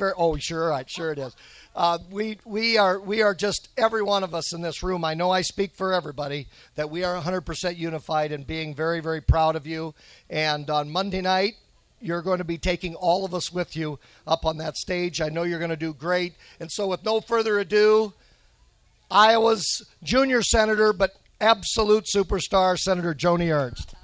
Oh, sure it is. We are just, every one of us in this room, I know I speak for everybody, that we are 100% unified and being very, very proud of you. And on Monday night, you're going to be taking all of us with you up on that stage. I know you're going to do great. And so with no further ado, Iowa's junior senator, but absolute superstar, Senator Joni Ernst.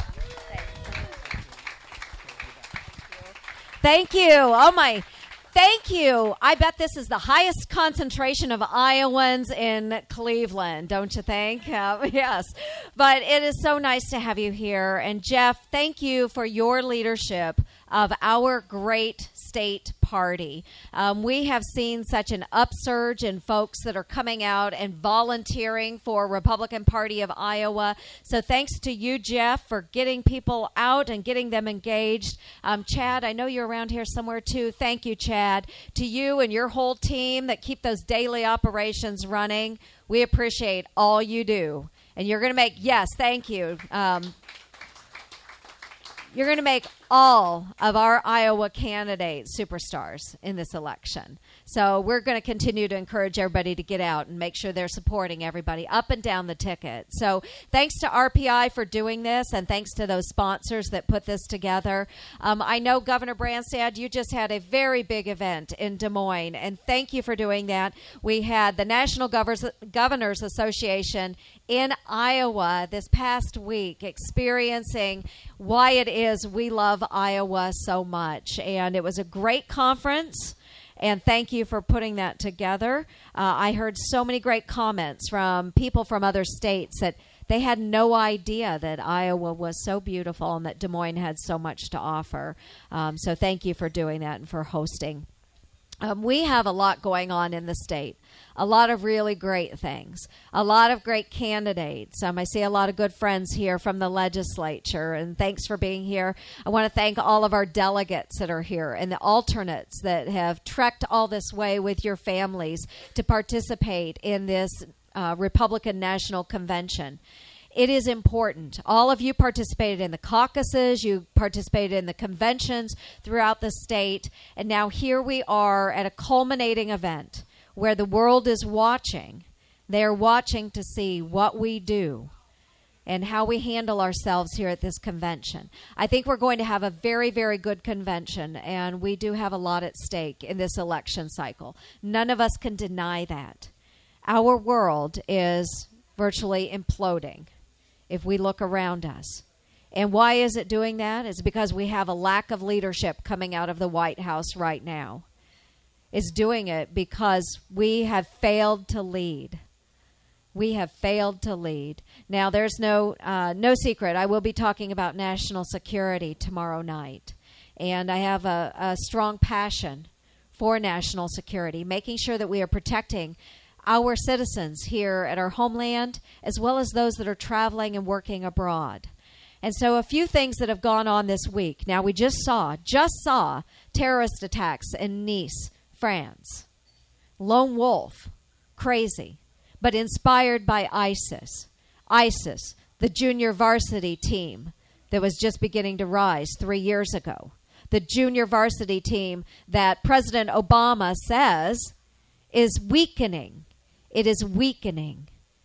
Thank you. Oh, my. Thank you. I bet this is the highest concentration of Iowans in Cleveland, don't you think? Yes. But it is so nice to have you here. And Jeff, thank you for your leadership of our great state party. We have seen such an upsurge in folks that are coming out and volunteering for Republican Party of Iowa. So thanks to you, Jeff, for getting people out and getting them engaged. Chad, I know you're around here somewhere too. Thank you, Chad. To you and your whole team that keep those daily operations running, we appreciate all you do. And you're going to make, yes, thank you. You're going to make all of our Iowa candidates superstars in this election. So we're going to continue to encourage everybody to get out and make sure they're supporting everybody up and down the ticket. So thanks to RPI for doing this, and thanks to those sponsors that put this together. I know, Governor Branstad, you just had a very big event in Des Moines, and thank you for doing that. We had the National Governors Association in Iowa this past week experiencing why it is we love Iowa so much. And it was a great conference. And thank you for putting that together. I heard so many great comments from people from other states that they had no idea that Iowa was so beautiful and that Des Moines had so much to offer. So thank you for doing that and for hosting. We have a lot going on in the state, a lot of really great things, a lot of great candidates. I see a lot of good friends here from the legislature, and thanks for being here. I want to thank all of our delegates that are here and the alternates that have trekked all this way with your families to participate in this Republican National Convention. It is important. All of you participated in the caucuses. You participated in the conventions throughout the state. And now here we are at a culminating event where the world is watching. They're watching to see what we do and how we handle ourselves here at this convention. I think we're going to have a very, very good convention, and we do have a lot at stake in this election cycle. None of us can deny that. Our world is virtually imploding if we look around us. And why is it doing that? It's because we have a lack of leadership coming out of the White House right now. It's doing it because we have failed to lead. We have failed to lead. Now, there's no secret. I will be talking about national security tomorrow night. And I have a strong passion for national security, making sure that we are protecting our citizens here at our homeland, as well as those that are traveling and working abroad. And so a few things that have gone on this week. Now, we just saw terrorist attacks in Nice, France. Lone wolf, crazy, but inspired by ISIS. ISIS, the junior varsity team that was just beginning to rise 3 years ago. The junior varsity team that President Obama says is weakening. It is weakening.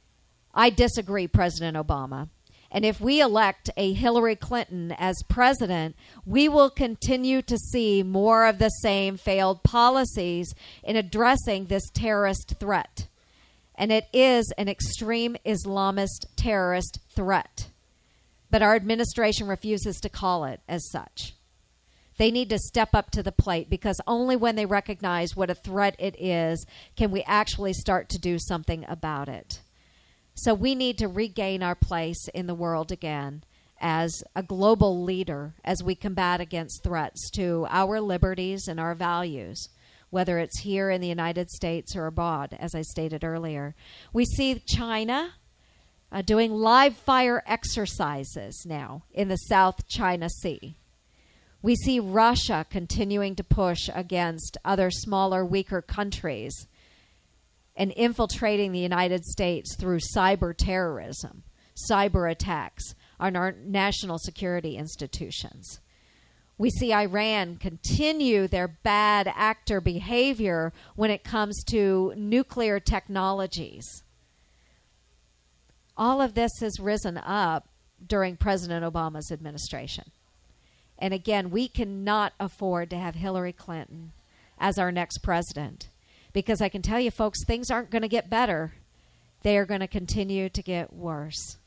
I disagree, President Obama. And if we elect a Hillary Clinton as president, we will continue to see more of the same failed policies in addressing this terrorist threat. And it is an extreme Islamist terrorist threat. But our administration refuses to call it as such. They need to step up to the plate, because only when they recognize what a threat it is can we actually start to do something about it. So we need to regain our place in the world again as a global leader as we combat against threats to our liberties and our values, whether it's here in the United States or abroad, as I stated earlier. We see China doing live fire exercises now in the South China Sea. We see Russia continuing to push against other smaller, weaker countries and infiltrating the United States through cyber terrorism, cyber attacks on our national security institutions. We see Iran continue their bad actor behavior when it comes to nuclear technologies. All of this has risen up during President Obama's administration. And again, we cannot afford to have Hillary Clinton as our next president, because I can tell you, folks, things aren't going to get better. They are going to continue to get worse.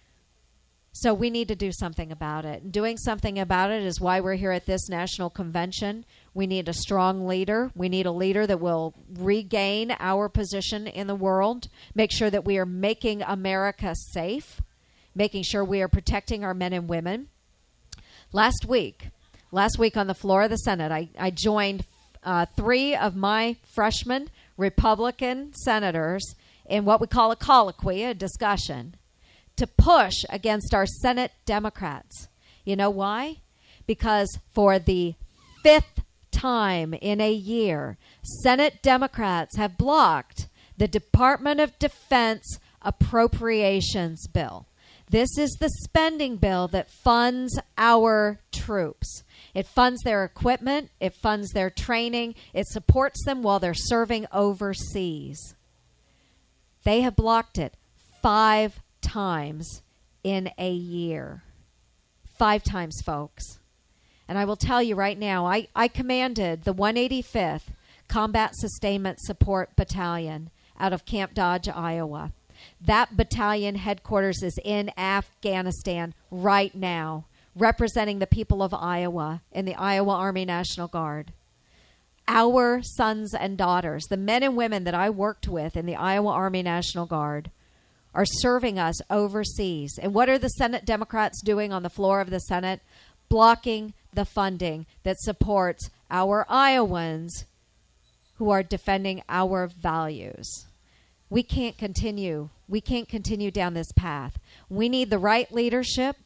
So we need to do something about it. And doing something about it is why we're here at this national convention. We need a strong leader. We need a leader that will regain our position in the world, make sure that we are making America safe, making sure we are protecting our men and women. Last week on the floor of the Senate, I joined 3 of my freshman Republican senators in what we call a colloquy, a discussion, to push against our Senate Democrats. You know why? Because for the 5th time in a year, Senate Democrats have blocked the Department of Defense appropriations bill. This is the spending bill that funds our troops. It funds their equipment. It funds their training. It supports them while they're serving overseas. They have blocked it 5 times in a year. 5 times, folks. And I will tell you right now, I commanded the 185th Combat Sustainment Support Battalion out of Camp Dodge, Iowa. That battalion headquarters is in Afghanistan right now, representing the people of Iowa in the Iowa Army National Guard. Our sons and daughters, the men and women that I worked with in the Iowa Army National Guard, are serving us overseas. And what are the Senate Democrats doing on the floor of the Senate? Blocking the funding that supports our Iowans who are defending our values. We can't continue. We can't continue down this path. We need the right leadership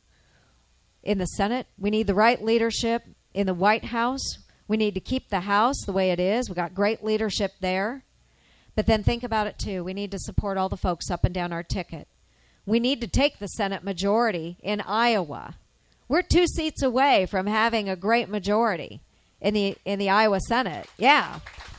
in the Senate. We need the right leadership in the White House. We need to keep the House the way it is. We got great leadership there. But then think about it, too. We need to support all the folks up and down our ticket. We need to take the Senate majority in Iowa. We're 2 seats away from having a great majority in the Iowa Senate. Yeah.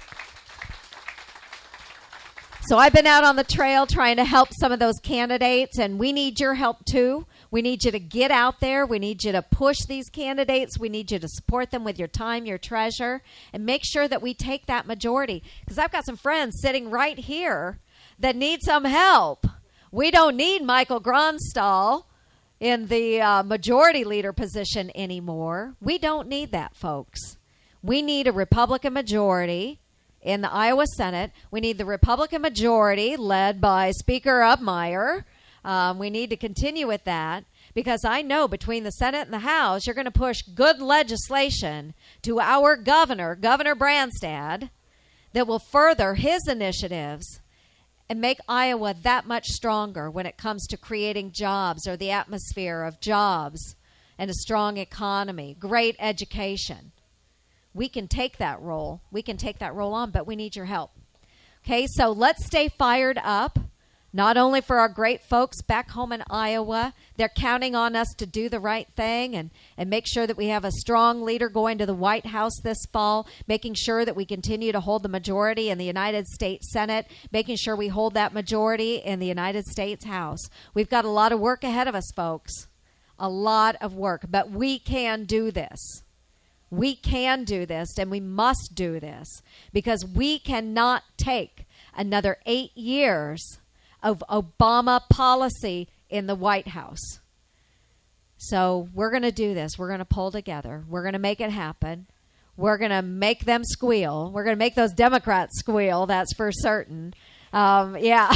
So I've been out on the trail trying to help some of those candidates, and we need your help, too. We need you to get out there. We need you to push these candidates. We need you to support them with your time, your treasure, and make sure that we take that majority. Because I've got some friends sitting right here that need some help. We don't need Michael Gronstal in the majority leader position anymore. We don't need that, folks. We need a Republican majority in the Iowa Senate. We need the Republican majority led by Speaker Upmeyer. We need to continue with that, because I know between the Senate and the House, you're going to push good legislation to our governor, Governor Branstad, that will further his initiatives and make Iowa that much stronger when it comes to creating jobs, or the atmosphere of jobs and a strong economy, great education. We can take that role. We can take that role on, but we need your help. Okay, so let's stay fired up, not only for our great folks back home in Iowa. They're counting on us to do the right thing and make sure that we have a strong leader going to the White House this fall, making sure that we continue to hold the majority in the United States Senate, making sure we hold that majority in the United States House. We've got a lot of work ahead of us, folks. A lot of work, but we can do this. We can do this, and we must do this, because we cannot take another 8 years of Obama policy in the White House. So we're going to do this. We're going to pull together. We're going to make it happen. We're going to make them squeal. We're going to make those Democrats squeal, that's for certain. Yeah.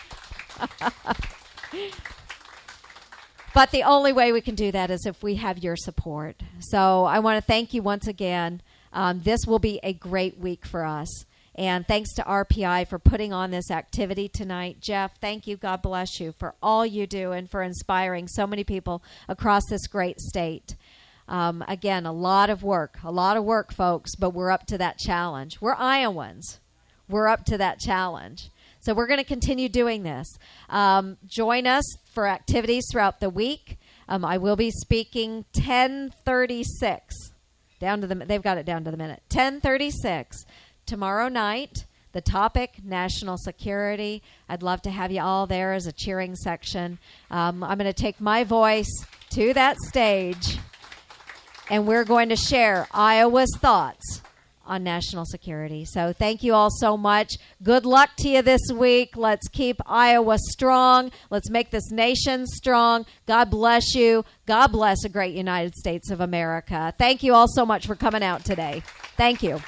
But the only way we can do that is if we have your support. So I want to thank you once again. This will be a great week for us. And thanks to RPI for putting on this activity tonight. Jeff, thank you. God bless you for all you do and for inspiring so many people across this great state. Again, a lot of work, folks, but we're up to that challenge. We're Iowans. We're up to that challenge. So we're going to continue doing this. Join us for activities throughout the week. I will be speaking 10:36. They've got it down to the minute. 10:36 tomorrow night. The topic, national security. I'd love to have you all there as a cheering section. I'm going to take my voice to that stage, and we're going to share Iowa's thoughts on national security. So thank you all so much. Good luck to you this week. Let's keep Iowa strong. Let's make this nation strong. God bless you. God bless a great United States of America. Thank you all so much for coming out today. Thank you.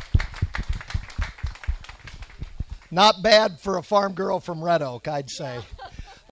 Not bad for a farm girl from Red Oak, I'd say.